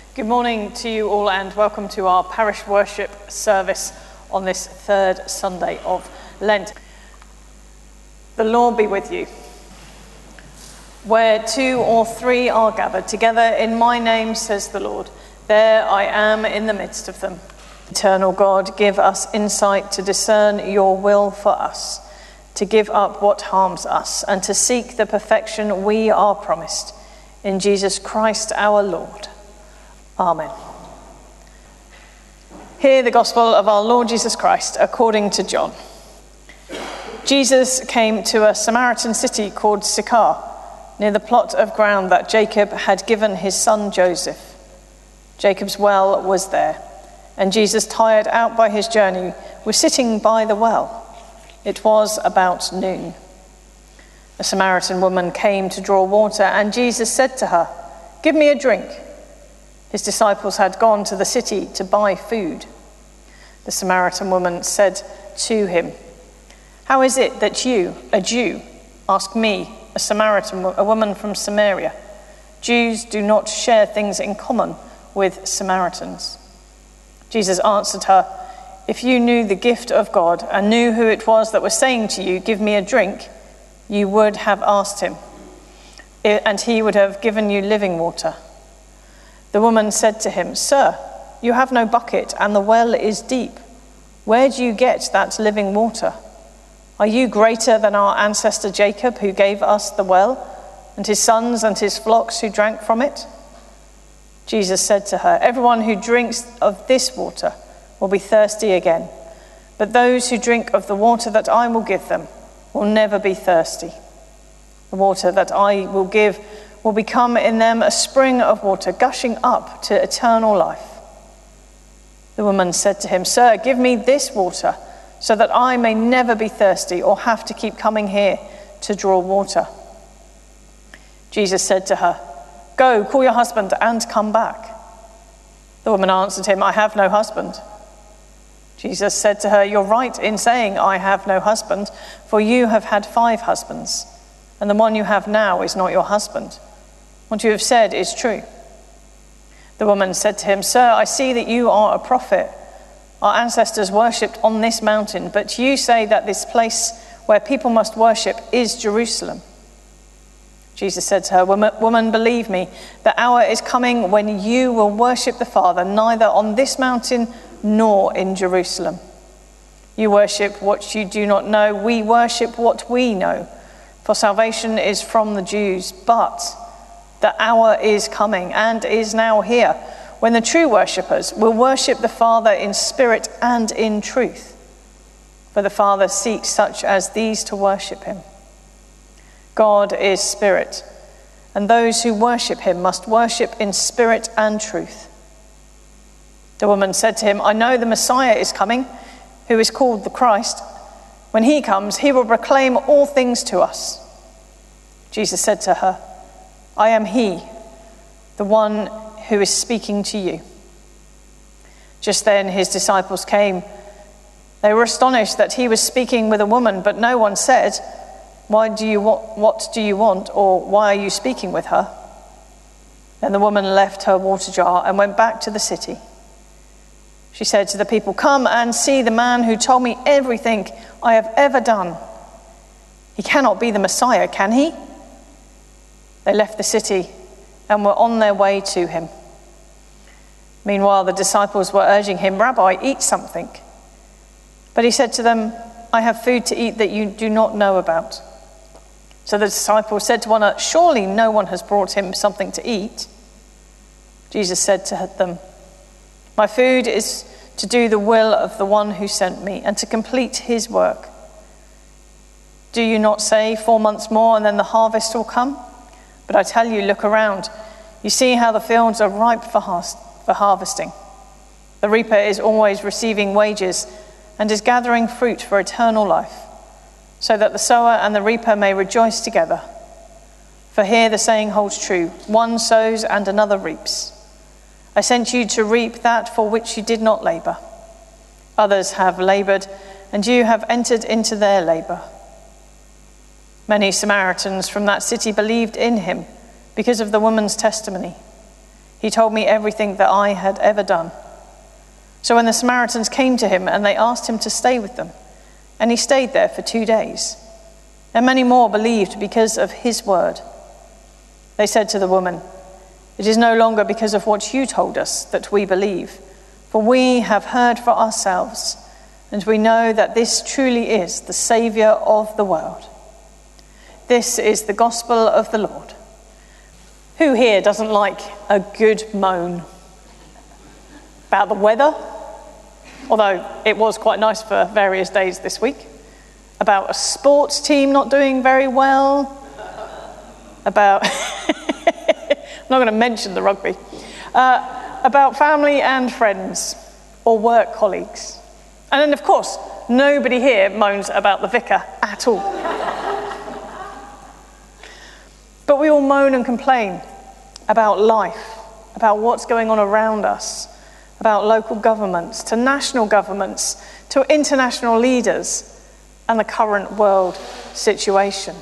Good morning to you all and welcome to our parish worship service on this third Sunday of Lent. The Lord be with you. Where two or three are gathered together in my name, says the Lord, there I am in the midst of them. Eternal God, give us insight to discern your will for us, to give up what harms us, and to seek the perfection we are promised. In Jesus Christ our Lord. Amen. Hear the gospel of our Lord Jesus Christ according to John. Jesus came to a Samaritan city called Sychar, near the plot of ground that Jacob had given his son Joseph. Jacob's well was there, and Jesus, tired out by his journey, was sitting by the well. It was about noon. A Samaritan woman came to draw water, and Jesus said to her, "Give me a drink." His disciples had gone to the city to buy food. The Samaritan woman said to him, "How is it that you, a Jew, ask me, a woman from Samaria? Jews do not share things in common with Samaritans." Jesus answered her, "If you knew the gift of God and knew who it was that was saying to you, 'Give me a drink,' you would have asked him, and he would have given you living water." The woman said to him, "Sir, you have no bucket and the well is deep. Where do you get that living water? Are you greater than our ancestor Jacob, who gave us the well, and his sons and his flocks who drank from it?" Jesus said to her, "Everyone who drinks of this water will be thirsty again, but those who drink of the water that I will give them will never be thirsty. The water that I will give will become in them a spring of water gushing up to eternal life." The woman said to him, "Sir, give me this water so that I may never be thirsty or have to keep coming here to draw water." Jesus said to her, "Go, call your husband and come back." The woman answered him, "I have no husband." Jesus said to her, "You're right in saying, 'I have no husband,' for you have had 5 husbands, and the one you have now is not your husband. What you have said is true." The woman said to him, "Sir, I see that you are a prophet. Our ancestors worshipped on this mountain, but you say that this place where people must worship is Jerusalem." Jesus said to her, "Woman, believe me, the hour is coming when you will worship the Father, neither on this mountain nor in Jerusalem. You worship what you do not know. We worship what we know, for salvation is from the Jews. But the hour is coming and is now here when the true worshippers will worship the Father in spirit and in truth. For the Father seeks such as these to worship him. God is spirit, and those who worship him must worship in spirit and truth." The woman said to him, "I know the Messiah is coming, who is called the Christ. When he comes, he will proclaim all things to us." Jesus said to her, "I am he, the one who is speaking to you." Just then his disciples came. They were astonished that he was speaking with a woman, but no one said, what do you want, or why are you speaking with her?" Then the woman left her water jar and went back to the city. She said to the people, "Come and see the man who told me everything I have ever done. He cannot be the Messiah, can he?" They left the city and were on their way to him. Meanwhile, the disciples were urging him, "Rabbi, eat something." But he said to them, "I have food to eat that you do not know about." So the disciples said to one another, "Surely no one has brought him something to eat." Jesus said to them, "My food is to do the will of the one who sent me and to complete his work. Do you not say 4 months more and then the harvest will come? But I tell you, look around. You see how the fields are ripe for harvesting. The reaper is always receiving wages and is gathering fruit for eternal life, so that the sower and the reaper may rejoice together. For here the saying holds true, one sows and another reaps. I sent you to reap that for which you did not labor. Others have labored, and you have entered into their labor." Many Samaritans from that city believed in him because of the woman's testimony. He told me everything that I had ever done. So when the Samaritans came to him and they asked him to stay with them, and he stayed there for 2 days, and many more believed because of his word. They said to the woman, "It is no longer because of what you told us that we believe, for we have heard for ourselves, and we know that this truly is the Saviour of the world." This is the gospel of the Lord. Who here doesn't like a good moan about the weather? Although it was quite nice for various days this week. About a sports team not doing very well. About, I'm not going to mention the rugby. About family and friends or work colleagues. And then, of course, nobody here moans about the vicar at all. But we all moan and complain about life, about what's going on around us, about local governments, to national governments, to international leaders, and the current world situation.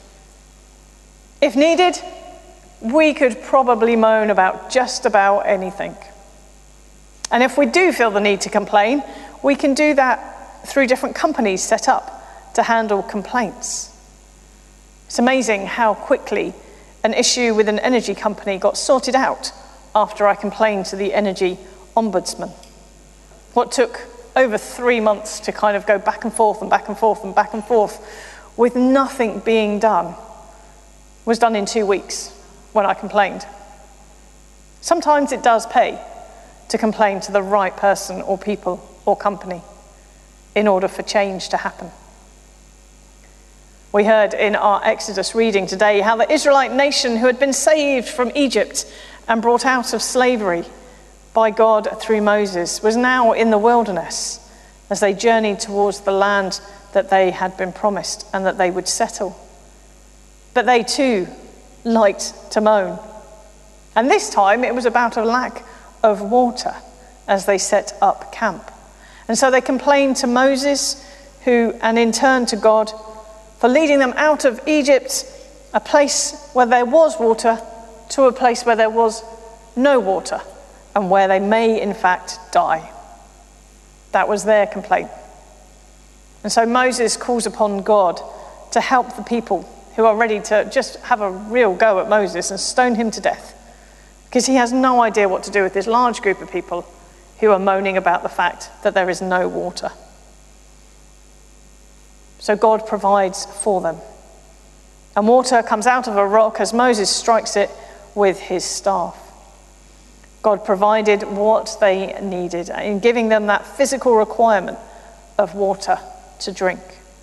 If needed, we could probably moan about just about anything. And if we do feel the need to complain, we can do that through different companies set up to handle complaints. It's amazing how quickly an issue with an energy company got sorted out after I complained to the energy ombudsman. What took over 3 months to kind of go back and forth and back and forth and back and forth with nothing being done was done in 2 weeks when I complained. Sometimes it does pay to complain to the right person or people or company in order for change to happen. We heard in our Exodus reading today how the Israelite nation who had been saved from Egypt and brought out of slavery by God through Moses was now in the wilderness as they journeyed towards the land that they had been promised and that they would settle. But they too liked to moan. And this time it was about a lack of water as they set up camp. And so they complained to Moses, and in turn to God, for leading them out of Egypt, a place where there was water, to a place where there was no water, and where they may in fact die. That was their complaint. And so Moses calls upon God to help the people who are ready to just have a real go at Moses and stone him to death, because he has no idea what to do with this large group of people who are moaning about the fact that there is no water. So God provides for them. And water comes out of a rock as Moses strikes it with his staff. God provided what they needed in giving them that physical requirement of water to drink.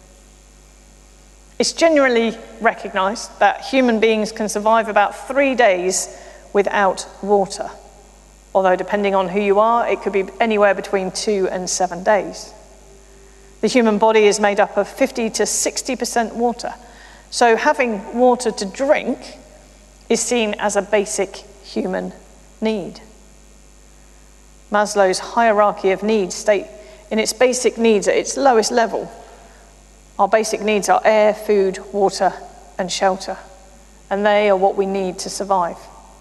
It's generally recognised that human beings can survive about 3 days without water, although depending on who you are, it could be anywhere between 2 and 7 days. The human body is made up of 50 to 60% water, so having water to drink is seen as a basic human need. Maslow's hierarchy of needs state in its basic needs at its lowest level, our basic needs are air, food, water, and shelter, and they are what we need to survive.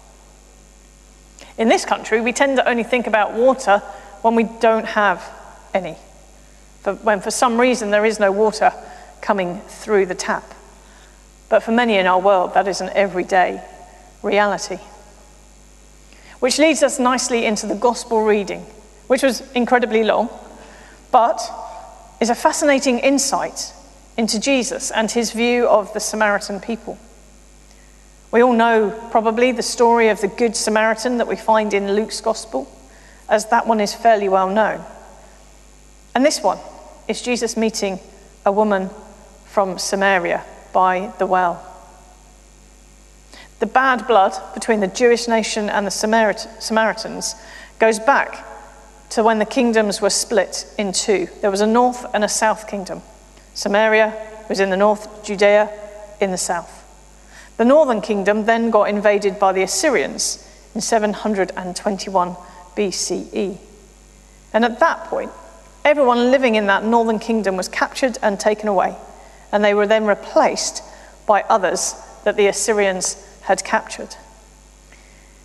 In this country, we tend to only think about water when we don't have any, when for some reason there is no water coming through the tap. But for many in our world, that is an everyday reality. Which leads us nicely into the gospel reading, which was incredibly long, but is a fascinating insight into Jesus and his view of the Samaritan people. We all know probably the story of the Good Samaritan that we find in Luke's gospel, as that one is fairly well known. And this one is Jesus meeting a woman from Samaria by the well. The bad blood between the Jewish nation and the Samaritans goes back to when the kingdoms were split in two. There was a north and a south kingdom. Samaria was in the north, Judea in the south. The northern kingdom then got invaded by the Assyrians in 721 BCE. And at that point, everyone living in that northern kingdom was captured and taken away, and they were then replaced by others that the Assyrians had captured.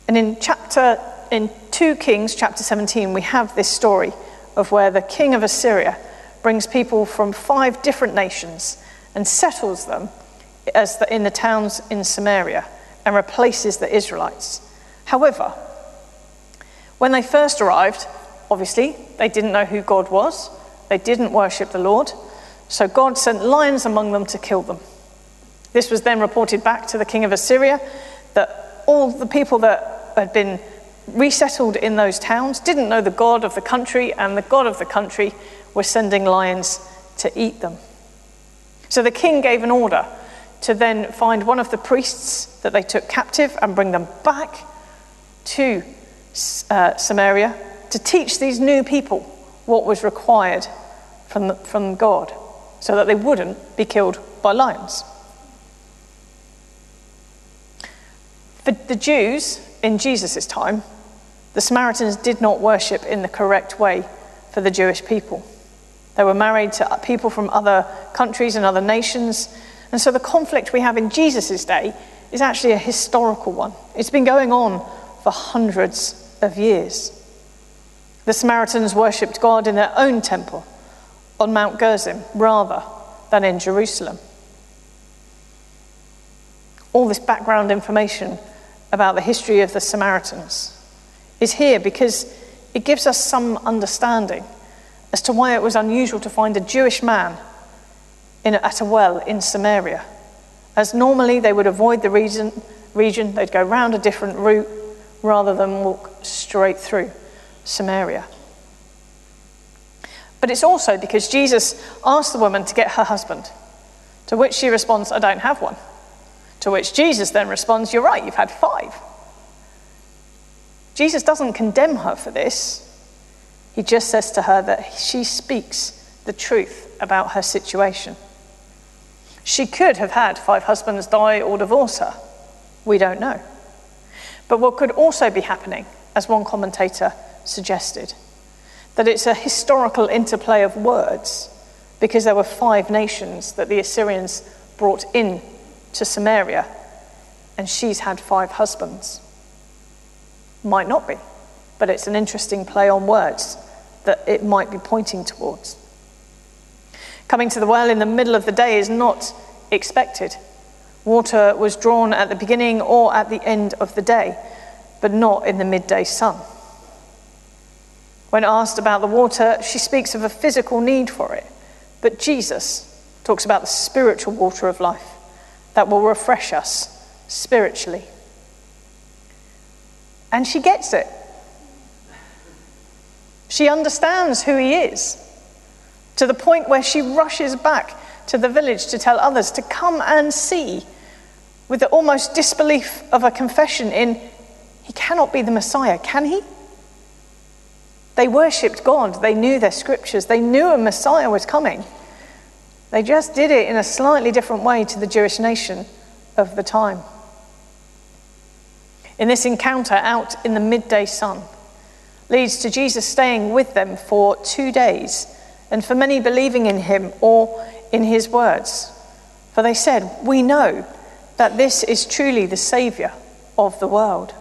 And in 2 Kings chapter 17, we have this story of where the king of Assyria brings people from 5 different nations and settles them in the towns in Samaria and replaces the Israelites. However, when they first arrived, obviously, they didn't know who God was. They didn't worship the Lord. So God sent lions among them to kill them. This was then reported back to the king of Assyria that all the people that had been resettled in those towns didn't know the God of the country, and the God of the country was sending lions to eat them. So the king gave an order to then find one of the priests that they took captive and bring them back to Samaria to teach these new people what was required from God so that they wouldn't be killed by lions. For the Jews in Jesus' time, the Samaritans did not worship in the correct way for the Jewish people. They were married to people from other countries and other nations. And so the conflict we have in Jesus' day is actually a historical one. It's been going on for hundreds of years. The Samaritans worshipped God in their own temple on Mount Gerizim rather than in Jerusalem. All this background information about the history of the Samaritans is here because it gives us some understanding as to why it was unusual to find a Jewish man at a well in Samaria, as normally they would avoid the region, they'd go round a different route rather than walk straight through Samaria. But it's also because Jesus asked the woman to get her husband, to which she responds, "I don't have one." To which Jesus then responds, "You're right, you've had 5. Jesus doesn't condemn her for this. He just says to her that she speaks the truth about her situation. She could have had 5 husbands die or divorce her. We don't know. But what could also be happening, as one commentator suggested, that it's a historical interplay of words because there were 5 nations that the Assyrians brought in to Samaria, and she's had 5 husbands. Might not be, but it's an interesting play on words that it might be pointing towards. Coming to the well in the middle of the day is not expected. Water was drawn at the beginning or at the end of the day, but not in the midday sun. When asked about the water, she speaks of a physical need for it, but Jesus talks about the spiritual water of life that will refresh us spiritually. And she gets it. She understands who he is, to the point where she rushes back to the village to tell others to come and see, with the almost disbelief of a confession in, he cannot be the Messiah, can he? They worshipped God, they knew their scriptures, they knew a Messiah was coming. They just did it in a slightly different way to the Jewish nation of the time. In this encounter out in the midday sun leads to Jesus staying with them for 2 days, and for many believing in him or in his words. For they said, "We know that this is truly the Saviour of the world."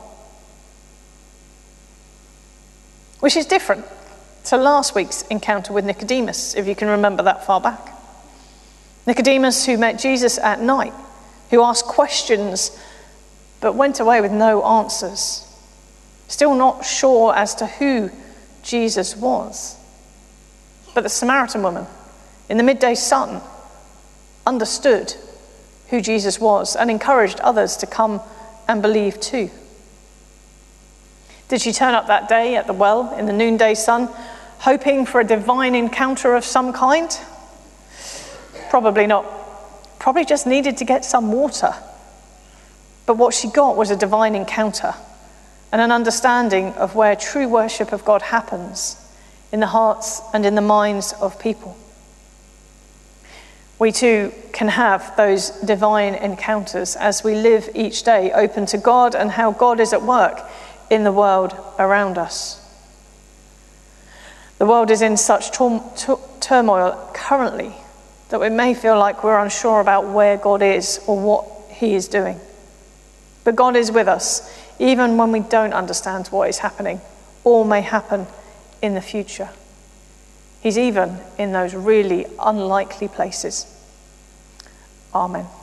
Which is different to last week's encounter with Nicodemus, if you can remember that far back. Nicodemus, who met Jesus at night, who asked questions but went away with no answers, still not sure as to who Jesus was. But the Samaritan woman in the midday sun understood who Jesus was and encouraged others to come and believe too. Did she turn up that day at the well in the noonday sun, hoping for a divine encounter of some kind? Probably not. Probably just needed to get some water. But what she got was a divine encounter and an understanding of where true worship of God happens in the hearts and in the minds of people. We too can have those divine encounters as we live each day open to God and how God is at work in the world around us. The world is in such turmoil currently that we may feel like we're unsure about where God is or what he is doing. But God is with us even when we don't understand what is happening or may happen in the future. He's even in those really unlikely places. Amen.